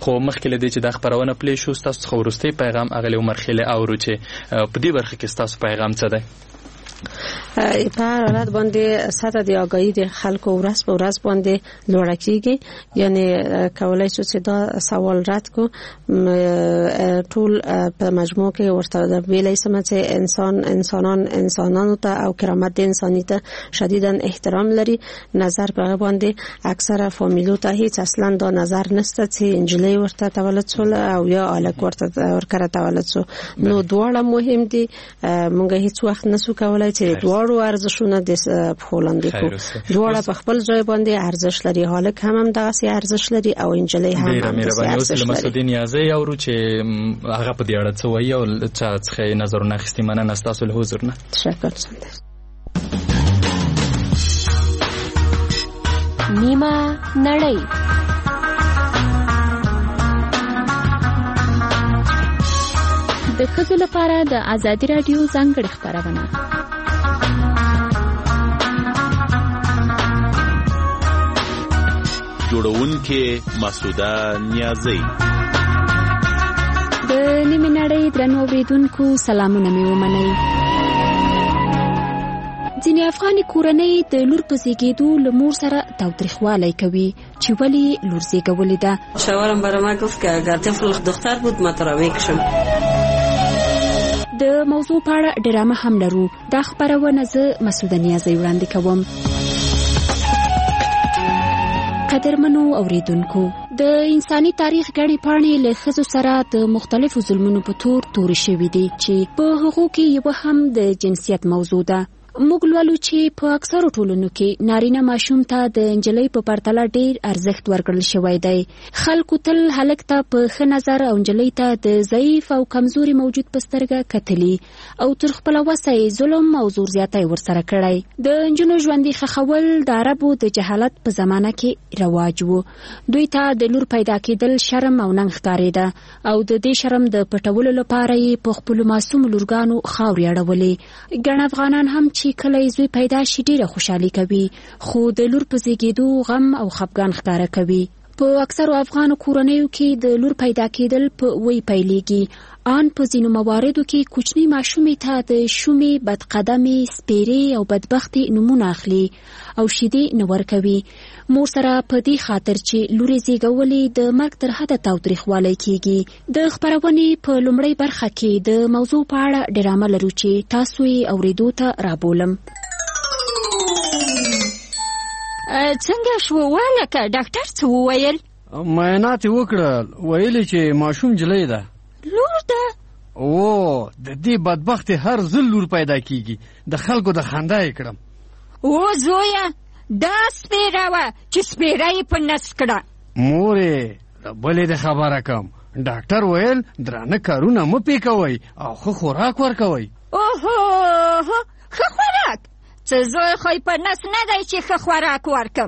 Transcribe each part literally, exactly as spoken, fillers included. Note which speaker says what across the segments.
Speaker 1: خو مخکې له دې چې دا خپرونه پلی شو ستاسو څخه وروستی پیغام اغلی عمر خیلی اورو چې په دې برخه کې ستاسو پیغام څه دی؟
Speaker 2: په هر حالت باندې سطح د آگاهی د خلکو ورځ په ورځ باندې لوړه کیږي. یعنی کولای شو چې دا سوال رد کو ټول په مجموع کې ورته ویلای سم چې انسان انسانان انسانانو ته او کرامت انساني ته شدیداً احترام لري. نظر په باندې اکثره فامیلو ته هیڅ اصلا دا نظر نشته چې انجلۍ ورته تولد شول او یا الک ورته ورکره تولد شو. نو دواړه مهم دي. مونږ هیڅ وخت نسو کولای چې دواړو ارزښونه د پخولاندې کو. دواړه په خپل ځای باندې ارزښت لري. هالک هم هم دغسې ارزښت لري او انجلۍ هم هم دغسې ارزښت لري.
Speaker 1: مسعودي نیازی اورو چې هغه په دې اړه څه وایي او چا څخه نظرونه اخیستي. مننه ستاسو له حضور نه.
Speaker 2: تشکر سندر.
Speaker 3: نیمه نړۍ د ښځو لپاره د ازادي راډیو ځانګړې خپرونه.
Speaker 4: جوړونکې مسعوده نیازی.
Speaker 3: د نیمه نړۍ درنو اوریدونکو سلامونه مې ومنئ. ځینې افغاني کورنۍ د لور په زیږېدو له مور سره تاوتریخوالی کوي چې ولې لور زیږولې ده.
Speaker 2: شوهرم برای ما گفت که اگر طفل دختر بود ما تو را میکشم.
Speaker 3: د موضوع په اړه ډرامه هم لرو. دا خپرونه زه مسعوده نیازی وړاندې کوم. قدرمنو اوریدونکو، د انساني تاریخ ګڼې پاڼې له ښځو سره د مختلفو ظلمونو په تور تورې شوي دي چې په هغو کې یوه هم د جنسیت موضوع ده. موږ لولو چې په اکثرو ټولنو کې نارینه ماشوم ته د انجلۍ په پرتله ډیر ارزښت ورکړل شوی دی. خلکو تل هلک ته په ښه نظر او انجلۍ ته د ضعیف او کمزوري موجود په سترګه کتلي او تر خپله وسه یې ظلم او زور زیاتی ورسره کړی. د نجونو ژوندي ښخول د عربو د جهالت په زمانه کې رواج و. دوی ته د لور پیدا کېدل شرم او ننګ ښکارېده او د دې شرم د پټولو لپاره یې په خپلو معصومو لورګانو خاورې اړولې. ګڼ افغانان هم چې کله یې زوی پیدا شي ډیره خوشحالي کوي، خو د لور په زیږېدو غم او خفګان ښکاره کوي. په اکثرو افغانو کورنیو کې د لور پیدا کېدل په وی پیلېږي. آن په ځینو مواردو کې کوچني ماشومې ته د شومې، بدقدمې، سپیرې او بدبختې نومونه اخلي او شیدې نه ورکوي. مور سره په دې خاطر چې لورې زیږولې د مرګ تر حده تاوتریخوالی کېږي. د خپرونې په لومړۍ برخه کې د موضوع په اړه ډرامه لرو چې تاسو یې اورېدو ته رابولم.
Speaker 5: څنګه شو والکه ډاکټر څه وویل؟
Speaker 6: معاینات یې وکړل، ویلې چې ماشوم جلۍ ده.
Speaker 5: لور ده؟
Speaker 6: او د دې بدبختې هر ځل لور پیدا کیږي. د خلکو د خندا یې کړم.
Speaker 5: او زویه دا سپیره وه چې سپیره یې په نس کړه.
Speaker 6: مورې بلې د خبره کم، ډاکټر ویل درانه کارونه مه پې کوئ او ښه خوراک ورکوئ.
Speaker 5: اوهو ښه خوراک؟ څه زوی خو په نس نه دی چې ښه خوراک ورکم.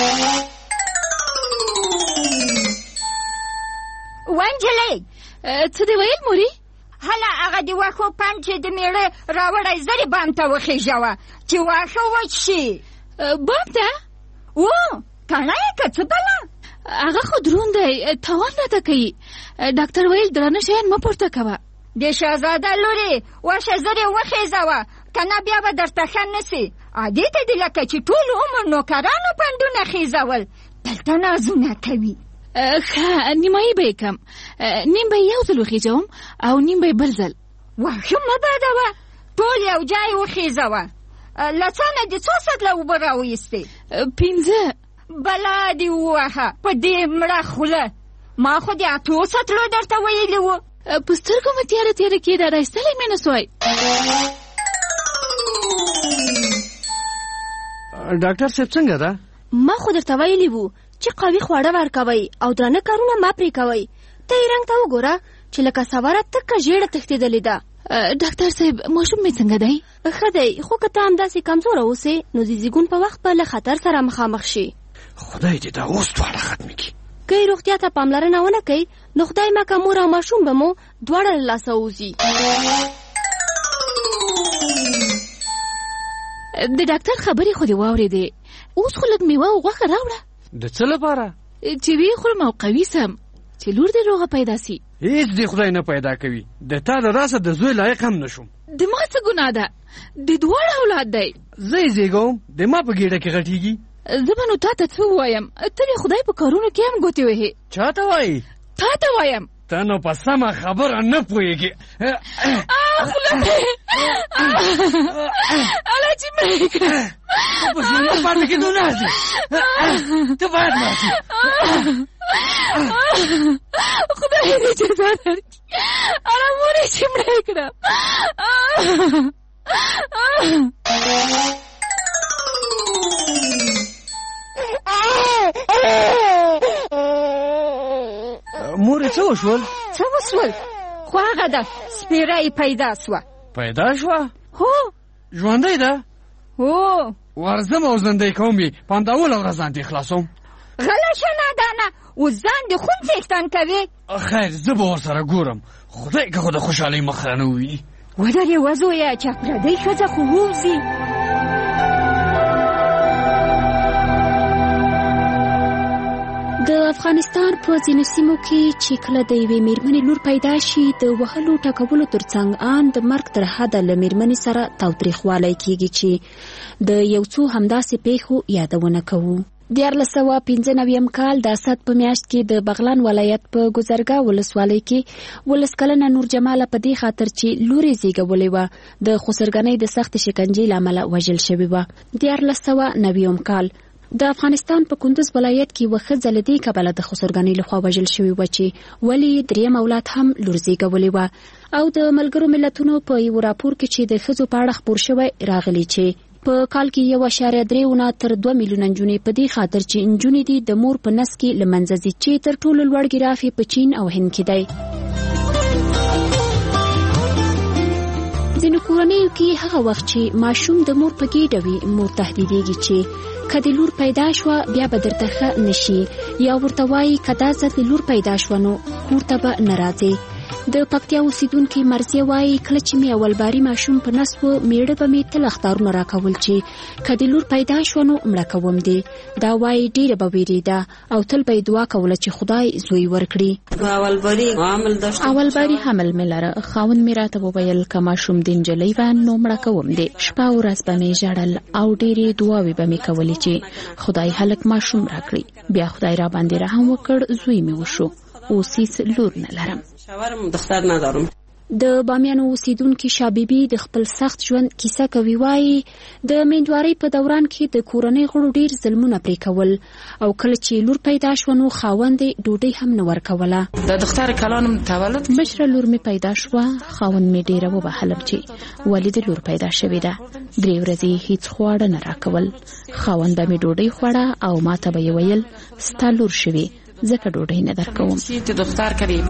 Speaker 5: ونجلۍ
Speaker 3: څه دی ویل مورې؟
Speaker 5: هله هغه د واښو پنډ چې د میړه راوړی زرې بام ته وخېژوه چې واښه وچ شي.
Speaker 3: بام ته؟
Speaker 5: و کڼه یې که څه بله؟
Speaker 3: هغه خو دروند دی، تاوان راته کوي. ډاکټر ویل درانه شیان مه پورته کوه.
Speaker 5: د شهزاده لورې واښه زرې وخېژوه که نه بیا به درته ښه نسي. عادي ته دي لکه چې ټول عمر نوکرانو پنډونه خېژول، دلته نازونه کوي.
Speaker 3: ښه نیمایي به یې کم، نیم به یې یو ځل وخېژوم او نیم به یې بل ځل.
Speaker 5: واښه مه بادوه، ټول یو ځای وخېژوه. له څه نه دې څو سطله اوبه راویستې؟
Speaker 3: پنځه.
Speaker 5: بلا دې ووهه په دې مړه خوله، ما خو د اتو سطلو درته ویلي وو.
Speaker 3: په سترګو مې تیاره تیاره کېده، رایستلی مې نه سوی.
Speaker 6: ډاکټر صاحب څنګه ده؟
Speaker 7: ما خو درته ویلي وو چې قوي خواړه ورکوئ او درانه کارونه مه پرې کوئ. ته یې رنګ ته وګوره چې لکه سواره تکه ژېړه تښتېدلې ده.
Speaker 3: ډاکټر صاحب ماشوم مې څنګه دی؟
Speaker 7: ښه دی، خو که ته همداسې کمزوره اوسې نو د زیږون په وخت به له خطر سره مخامخ شي.
Speaker 6: خدای دې دا اوس دواړه ختم کړي.
Speaker 7: که یې روغتیا ته پاملرنه ونه کوي نو خدای مکه مور او ماشوم به مو دواړه له لاسه وځي.
Speaker 3: د ډاکټر خبرې خو دې واورېدې، اوس خو لږ میوه او غوښه راوړه.
Speaker 6: د څه لپاره؟
Speaker 3: چې ویې خورم او قوي سم.
Speaker 8: چې لور دې روغه پیدا سي؟
Speaker 6: هیڅ دې خدای نه پیدا کوي. د تا له راسه د زوی لایق هم نشم.
Speaker 8: د ما څه ګناه ده؟ د دواړه اولاد دی.
Speaker 6: زه یې زېږوم، د ما په ګېډه کې غټېږي.
Speaker 8: زه به نو تا ته څه ووایم؟ ته د خدای په کارونو کې هم ګوتې وهې.
Speaker 6: چا ته وایي؟
Speaker 8: تا ته وایم.
Speaker 6: ته نو په سمه خبره نه پوهېږې.
Speaker 8: خوله مې اله چې مړ یې کړه.
Speaker 6: په ژوندي پاتې کېدو نه ځې. ته باید مړه شې.
Speaker 8: خدای دې جزا درکړي. اله مور یې چې مړ یې کړه.
Speaker 6: مورې څه وشول؟
Speaker 5: څه وشول؟ خو هغه ده سپېره یې پیدا سوه.
Speaker 6: پیدا شوه؟
Speaker 5: هو.
Speaker 6: ژوندۍ ده؟
Speaker 5: هو.
Speaker 6: ورځم او زندۍ کوم یې پاندوله ورځ ځان دې خلاصوم.
Speaker 5: غله شه نادانه، اوس ځان دې خون څښتن کوې.
Speaker 6: خیر زه به ورسره ګورم، خدای که خو د خوشحالۍ مخ رانه وویني.
Speaker 5: ودرې وزویه چې پردۍ ښځه خو ووځي.
Speaker 3: د افغانستان په ځینو سیمو کې چې کله د یوې میرمنې لور پیدا شي د وهلو ټکولو ترڅنګ ان د مرګ تر حده له میرمنې سره تاوتریخوالی کیږي چې د یو څو همداسې پیښو یادونه کوو. دیارلس سوه پنځه نویم کال د اسد په میاشت کې د بغلان ولایت په ګذرګاه ولسوالۍ کې ولس کلنه نور جماله په دې خاطر چې لور یې زیږولې وه د خسرګنۍ د سختې شکنجې له امله وژل شوې وه. دیارلس سوه نویم کال د افغانستان په کندوز ولایت کې یوه ښځه له دې کبله د خسرګنۍ لخوا وژل شوې وه چې ولې دریم اولاد هم لور زیږولې وه. او د ملګرو ملتونو په یو راپور کې چې د ښځو په اړه خپور شوی راغلی چې په کال کې یو اعشاریه درې ونه تر دوه میلیونه نجونې په دې خاطر چې نجونې دي د مور په نس کې له منځه ځي چې تر ټولو لوړ ګراف یې په چین او هند کې دی. ځینو کورنیو کې هغه وخت چې ماشوم د مور په ګېډه وي مور تهدیدېږي چې که د لور پیدا شوه بیا به درته ښه نشي، یا ورته وایي که دا ځل د لور پیدا شوه نو کور ته به نه راځې. د پکتیا اوسیدونکې مرضیه وایي کله چې مې اولباري ماشوم په نس و میړه به مې تل اخطارونه راکول چې که د لور پیدا شوه نو مړه کوم دې. دا وایي ډېره به ویرېده او تل به یې دعا کوله چې خدای زوی ورکړي. اولباري حمل مې لره، خاوند مې راته وویل که ماشوم د نجلۍ وه نو مړه کوم دې. شپه ورځ به مې ژړل او ډېرې دعاوې به مې کولې چې خدای هلک ماشوم راکړي. بیا خدای را باندې رحم وکړ، زوی مې وشو. اوس هیڅ لور نه لرم.
Speaker 9: شاورم دختر ندارم.
Speaker 3: د بامیانو اوسیدونکي شابیبي د خپل سخت ژوند کیسه کوي. وایي د میندوارۍ په دوران کې د کورنۍ غړو ډیر ظلمونه پرې کول او کله چې لور پیدا شوه نو خاوند یې ډوډۍ هم نه ورکوله.
Speaker 9: د دختر کلانم تولد
Speaker 3: مشره لور مې پیدا شوه، خاوند مې ډیره وبهلم چې ولې د لور پیدا شوې ده. درې ورځې هیڅ خواړه نه راکول. خاوند به مې ډوډۍ خوړه او ما ته به یې ویل ستا لور شوې ځکه ډوډۍ نه درکوم.
Speaker 9: دختر کریم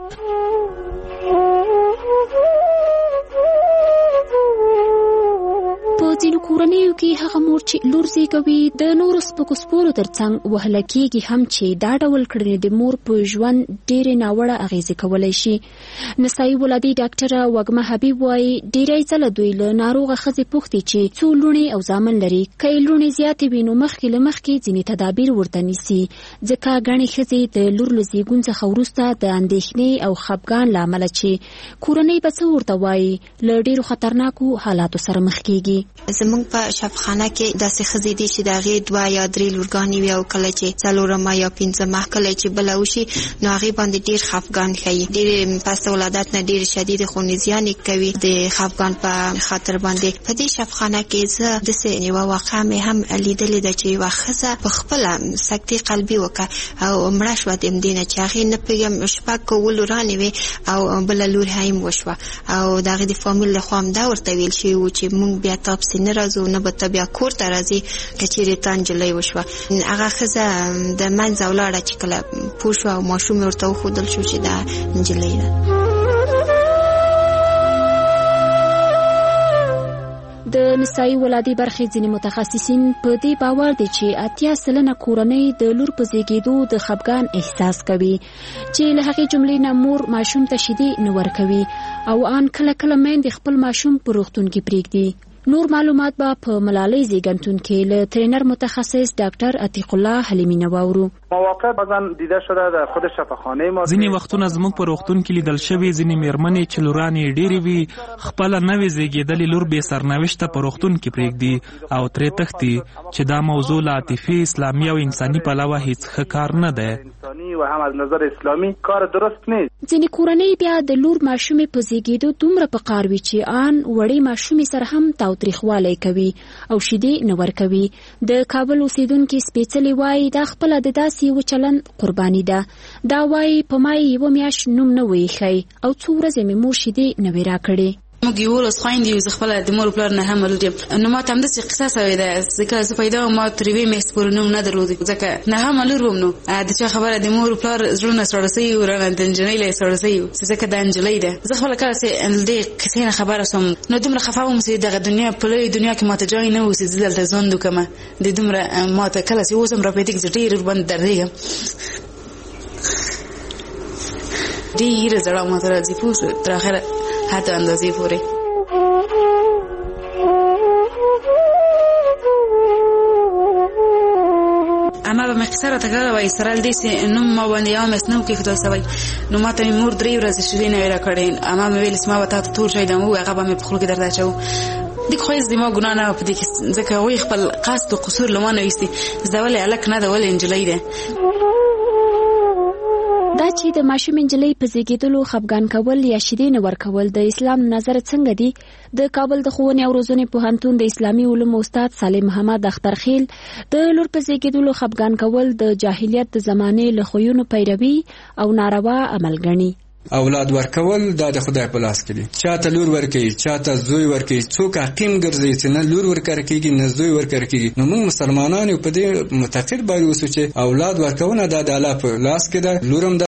Speaker 3: په ځینو کورنیو کې هغه مور چې لور زیږوي د نورو سپکو سپورو ترڅنګ وهله کېږي هم چې دا ډول کړنې د مور په ژوند ډېرې ناوړه اغېزې کولی شي. نسایي ولادي ډاکټره وږمه حبیب وایي ډېری ځله دوی له ناروغه ښځې پوښتي چې څو لوڼې او زامن لري. که یې لوڼې زیاتې وي نو مخکې له مخکې ځینې تدابیر ورته نیسي ځکه ګڼې ښځې د لور له زیږون څخه وروسته د اندېښنې او خفګان له امله چې کورنۍ به څه ورته وایي له ډېرو خطرناکو حالاتو سره مخ کېږي.
Speaker 10: زمونږ په شفاخانه کې داسې ښځې دي چې د هغې دوه یا درې لورګانې وي او کله چې څلورمه یا پنځمه کله چې بله وشي نو هغې باندې ډېر خفګان ښیي. ډېرې پس د ولادت نه ډېرې شدیدې خونریزیانې کوي د خفګان په خاطر باندې. په دې شفاخانه کې زه داسې یوه واقعه مې هم لیدلې ده چې یوه ښځه په خپله سکتې قلبي وکړه او مړه شوه د همدې نه چې هغې نه پوهېږم شپږ که اووه لورانې وې او بله لور هم وشوه او د هغې د فامیل لخوا هم دا ورته ویل شوي وو چې مونږ بیا تا پسې نه راځو نه به ته بیا کور ته راځې که چېرې تا نجلۍ وشوه. هغه ښځه د منځه ولاړه چې کله پوه شوه او ماشوم یې ورته وښودل شو چې دا نجلۍ ده.
Speaker 3: د نسایي ولادي برخې ځینې متخصصین په دې باور دي چې اتیا سلنه کورنۍ د لور په زیږېدو د خفګان احساس کوي چې له هغې جملې نه مور ماشوم ته شیدې نه ورکوي او ان کله کله میندې خپل ماشوم په روغتون کې پرېږدي. نور معلومات به په ملالۍ زیږنتون کې له ترینر متخصص ډاکټر عتیق الله حلیمی نواورو.
Speaker 11: مواقع بعضا دیده شده در خود شفاخانه ما
Speaker 12: ځینې وختونه زموږ په روغتون کې لیدل شوي ځینې میرمنې چې لورانې ډېرې وي خپله نوې زیږېدلې لور بې سرنوشته په روغتون کې پرېږدي او ترې تښتي چې دا موضوع له عاطفي اسلامي او انساني پلوه هیڅ ښه کار نه دی
Speaker 11: و هم از نظر اسلامي کار درست نیست.
Speaker 3: ځینې کورنۍ بیا د لور ماشومې په زیږېدو دومره په قار وي چې آن وړې ماشومې سره هم تاوتریخوالی کوي او شیدې نه ورکوي. د کابل اوسیدونکي سپېڅلې وایي دا خپله د داسې یو چلند قرباني ده. دا وایي په ما یې یوه میاشت نوم نه و ایښی او څو ورځې مې مور شیدې نه وې راکړې.
Speaker 9: موږ یولس خویندې یو، زه خپله د مور پلار نه هم لور یم. نو ما ته همداسې قصه سوې ده، ځکه زه پیدا وم ما تر یوې میاشتې پورې نوم نه درلود، ځکه نه هم لور وم. نو د چا خبره د مور پلار زړونه سړه سوي وو، رانه د نجلۍ له یې سړه سوي وو، ځکه دا نجلۍ ده. زه خپله کله چې له دې قصې نه خبره شوم نو دومره خفه وم چې دغه دنیا په لویه دنیا کې ما ته ځای نه و چې زه دلته ژوند وکړمه. د دومره ما ته کله چې اوس هم راپېدېږي چې ډېر ورباندې دردېږم، ډېره زړه ما ته راځي پوه شو تر اخره حتی اندازې پورې. اما به مې قصه راته کوله وایي سره له دې چې نوم ما باندې یوه میاشت نه و کېښودل سوی، نو ما ته مې مور درې ورځې شیدې نه وې راکړې. اما مې ویل چې ما به تا ته تور شی دم ووایي، هغه به مې په خوله کې درته اچوو. دې خو هېڅ زما ګناه نه وه په دې کې، ځکه هغوی خپل قصد و قصور له ما نه ویستي. زه ولې هلک نه ده ولې نجلۍ ده.
Speaker 3: دا چې د ماشوم نجلۍ په زیږېدلو خفګان کول یا شیدې نه ورکول د اسلام نظر څنګه دي؟ د کابل د ښوونې او روزنې پوهنتون د اسلامي علومو استاد صالح محمد اخترخیل د لور په زیږېدلو خفګان کول د جاهلیت د زمانې له خویونو پیروي او ناروا عمل ګڼي.
Speaker 13: اولاد ورکول دا د خدای په لاس کې دي. چاته لور ورکوي، چاته زوی ورکوي، څوک حقیم ګرځي چې نه لور ورکړه کېږي نه زوی ورکړه کېږي. نو موږ مسلمانان یو په دې متفق باندې اوسو چې اولاد ورکونه دا د الله په لاس کې ده. لور هم